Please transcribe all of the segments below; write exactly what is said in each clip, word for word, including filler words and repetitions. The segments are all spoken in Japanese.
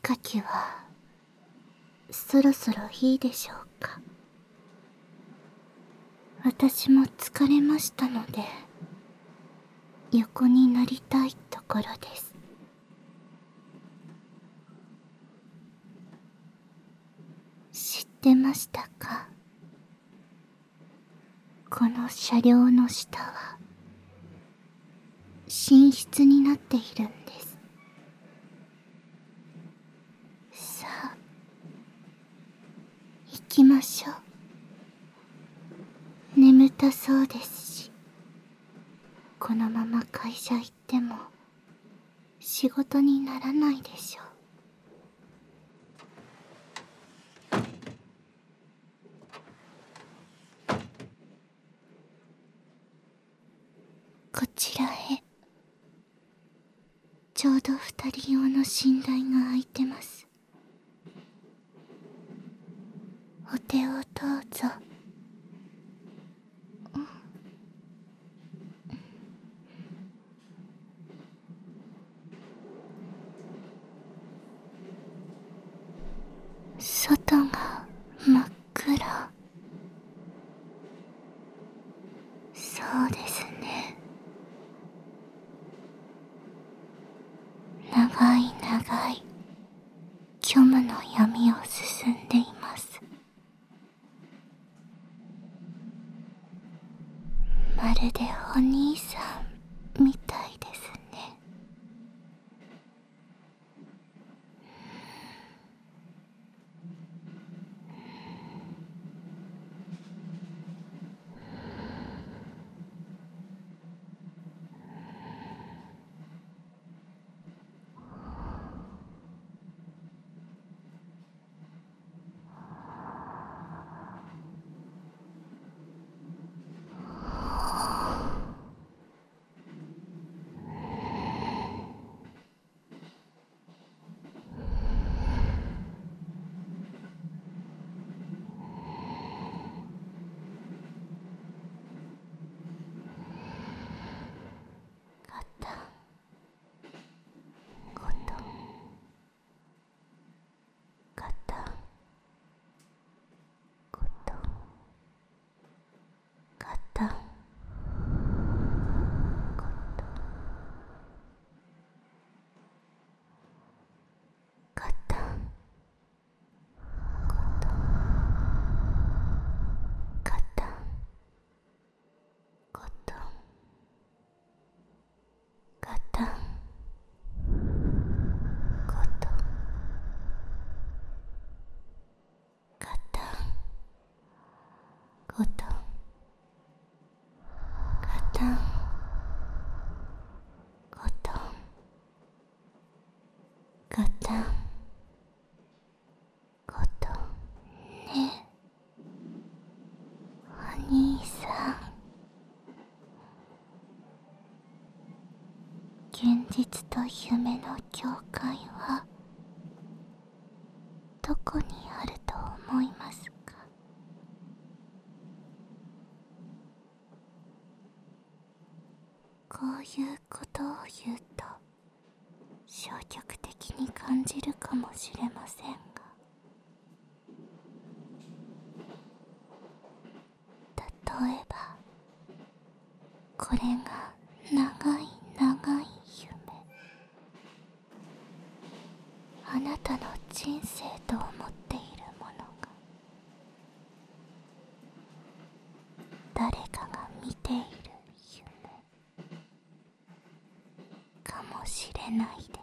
かきはそろそろいいでしょうか。私も疲れましたので横になりたいところです。知ってましたか？この車両の下は寝室になっているんです。さあ行きましょう。眠たそうですし、このまま会社行っても仕事にならないでしょう。こちらへ。ちょうど二人用の寝台が空いてます。お手をどうぞ。外が真っ暗。そうですね。長い長い虚無の闇を進んでいます。まるでお兄さんみたいですね。ガタンゴトン、ガタンゴトン、ガタンゴトン、ガタンゴトン、ガタンゴトン、ガタンゴトン、ガタンゴトン、ガタンゴトン、ガタンゴトン。ねえ、お兄さん。現実と夢の境界はどこにあると思いますか？こういうことを言うと消極的に感じるかもしれませんが、例えばこれが長い長い夢、あなたの人生と思っているものが誰かが見ている夢かもしれないです。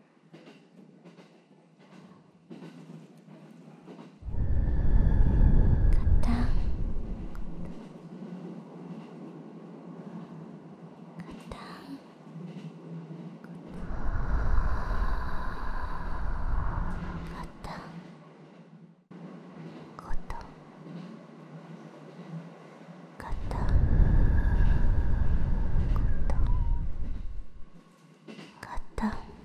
ガタンガタンガタンゴトン、ガタンゴトン、ガタン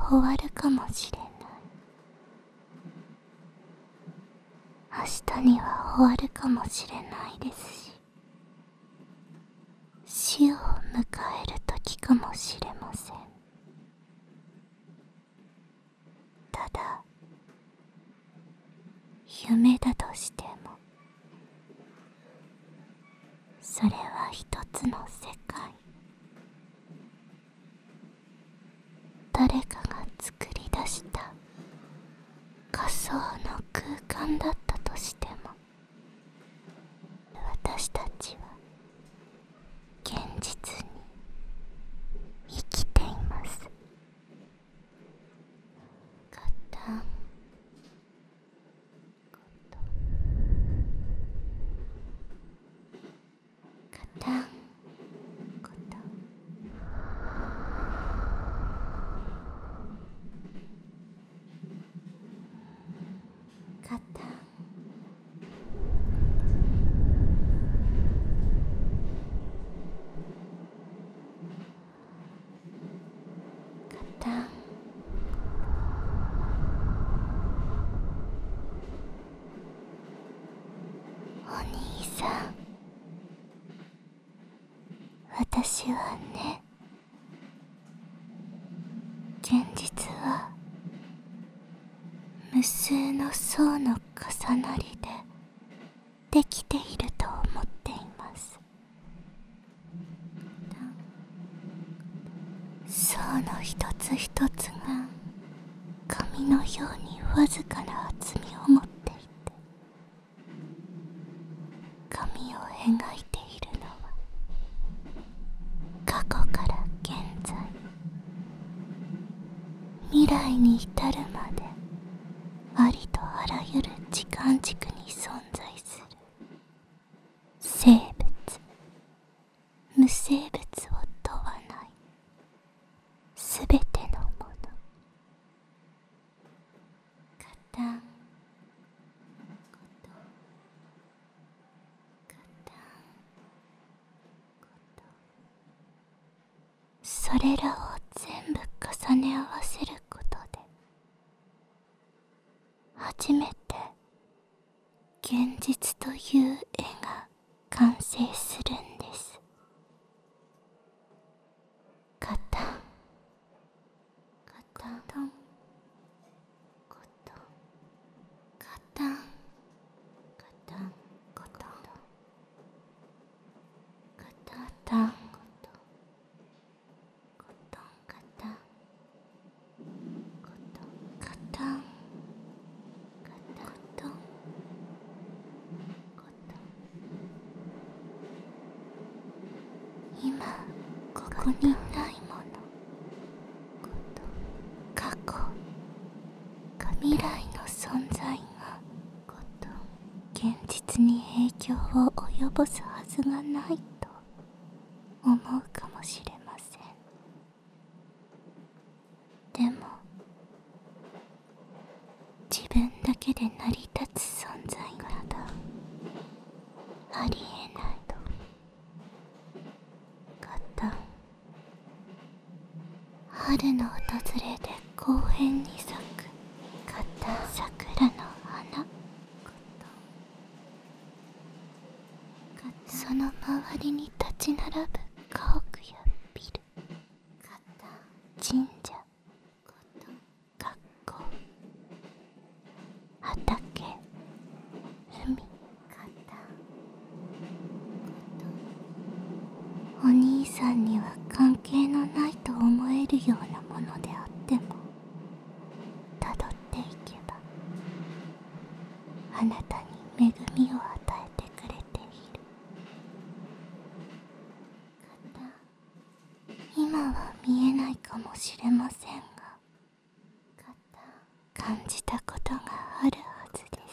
終わるかもしれない。明日には終わるかもしれないですし、死を迎える時かもしれません。ただ夢だとしても、それは一つの世界。誰かが作り出した仮想の空間だったとしても、私たちは現実に生きています。ガタンゴトガタンゴトガタンガタン。お兄さん、私はね、現実は無数の層の重なりでできていると思っています。層の一つ一つが紙のようにわずかな厚みを持っていて、紙を描いているのは過去から現在、未来に至るまでありとあらゆる時間軸に存在する生物、無生物を問わないすべてのもの。ガタンゴトガタンゴト。それらを全部重ね合わせることで、初めて現実という絵が完成するんです。ガタンガタンゴトガタンガタンゴトガタンゴトゴトンガタンゴトガタンガタンゴト。今ここにないもの、過去か未来の存在が現実に影響を及ぼすはずがないと思うかもしれません。でも自分だけで成り立つ存在などありえないと。ガタン。春の訪れで公園に咲くガタン桜の花。その周りに立ち並ぶ家屋やビル、神社、学校、畑、海。お兄さんには関係のないと思えるようなものであっても、たどっていけばあなたに恵みを与えてくれている。今は見えないかもしれませんが、感じたことがあるはずです。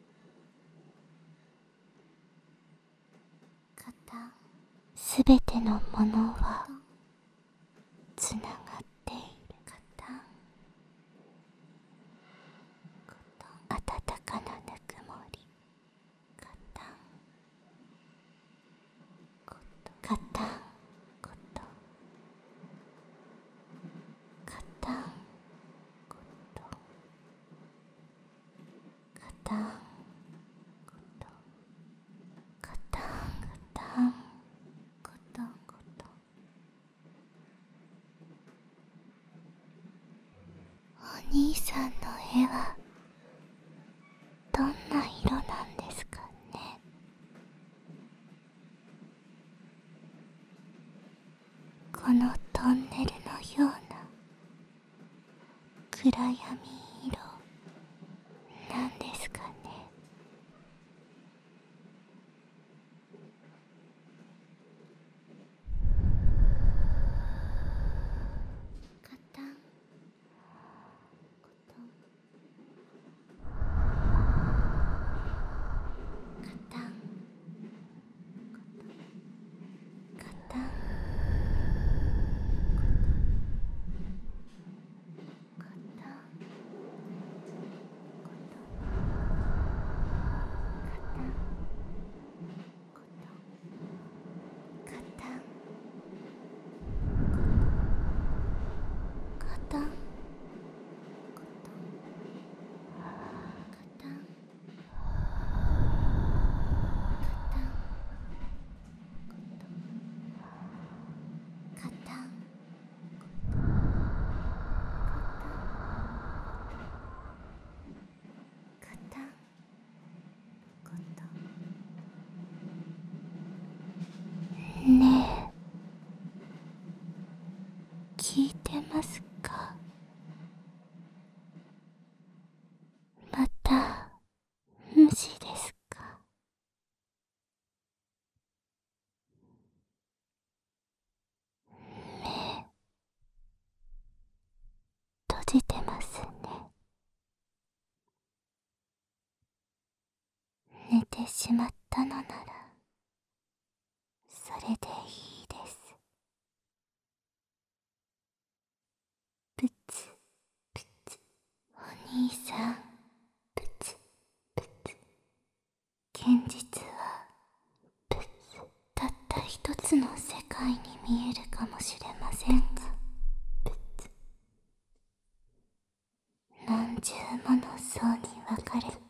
すべてのものはつながっている。暖かなぬくもり。ガタンゴトガタンゴトガタン兄さんの絵はどんな色なんですかね。このトンネルのような暗闇色なんですかね。カタンコトンカタンカタンカタンカタンカタンねえ、聞いてますか？また無視ですか？目閉じてますね。寝てしまったのならそれでいいです。プツプツ。お兄さん、プツプツ。現実はプツ。たった一つの世界に見えるかもしれませんが、プツ。何重もの層に分かれて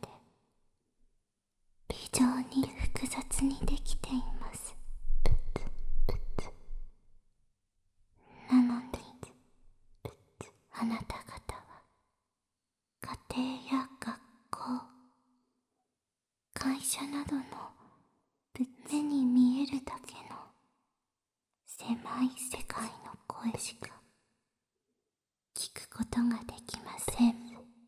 非常に複雑にできています。なのにあなた方は家庭や学校、会社などの目に見えるだけの狭い世界の声しか聞くことができません。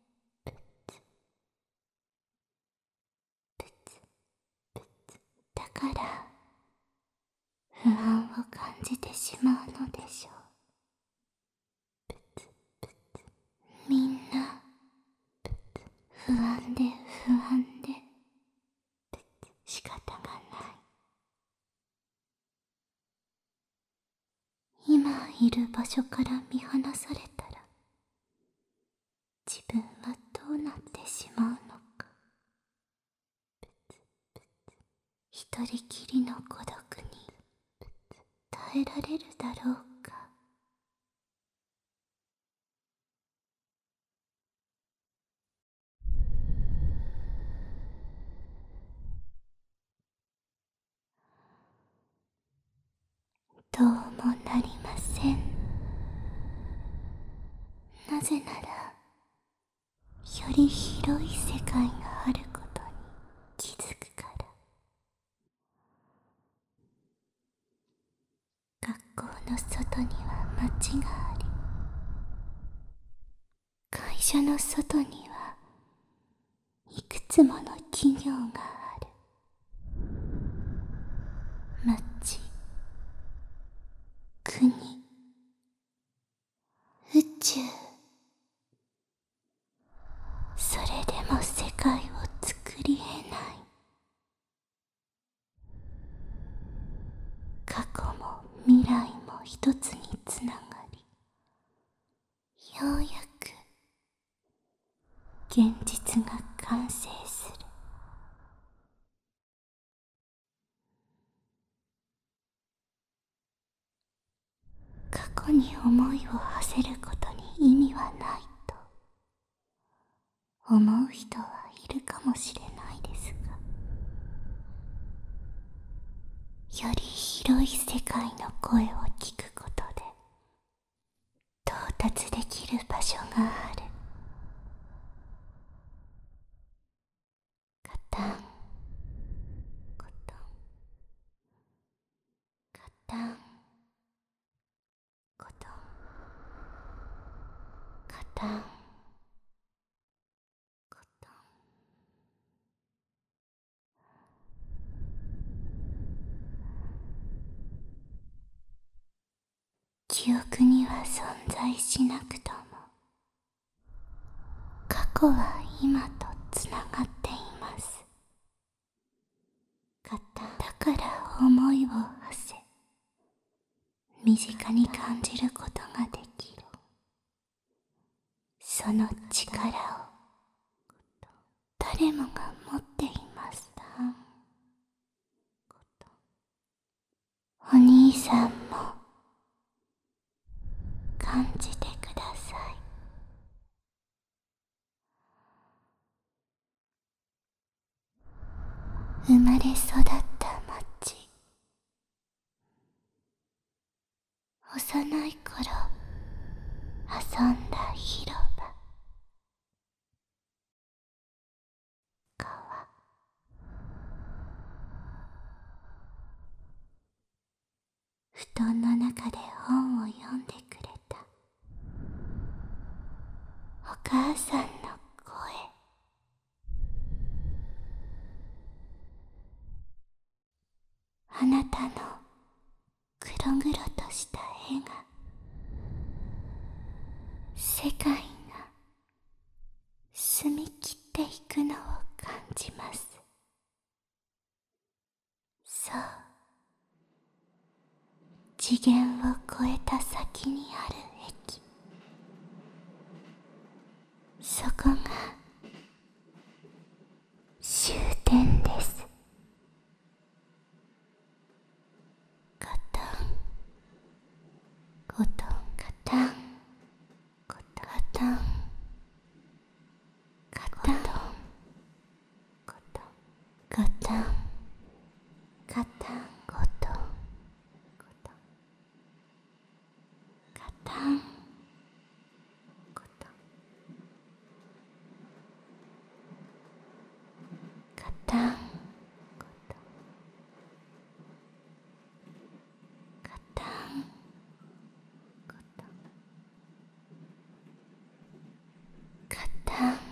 だから不安を感じてしまうのでしょう。みんな不安で不安で仕方がない。今いる場所から見放されたら自分はどうなってしまうのか。一人きりの孤独に耐えられるだろうか。どうもなりません。なぜならより広い世界があることに気づくから。学校の外には街があり、会社の外にはいくつもの企業がある。街、国、宇宙。それでも世界を作り得ない。過去も未来も一つにつながり、ようやく現実が完成する。過去に思いを馳せることに意味はないと思う人はいるかもしれないですが、より広い世界の声を聞くことで到達できる場所がある。 タンコタン。記憶には存在しなくとも、過去は今とつながっています。だから思いを馳せ、身近に感じることができる。その力を誰もが持っています。お兄さんも感じてください。生まれ育った町、幼い頃遊んだ広場、川、布団の中で本を読んでくれたお母さんの声、あなたの黒々とした絵が、世界が澄み切っていくのを感じます。そう、次元を超えた先にある駅、そこが終点です。コトンコトンカタンコトンカタンコトンカタンカタンコトンコトンカタンコトンカタンコトンカタンコトンカタン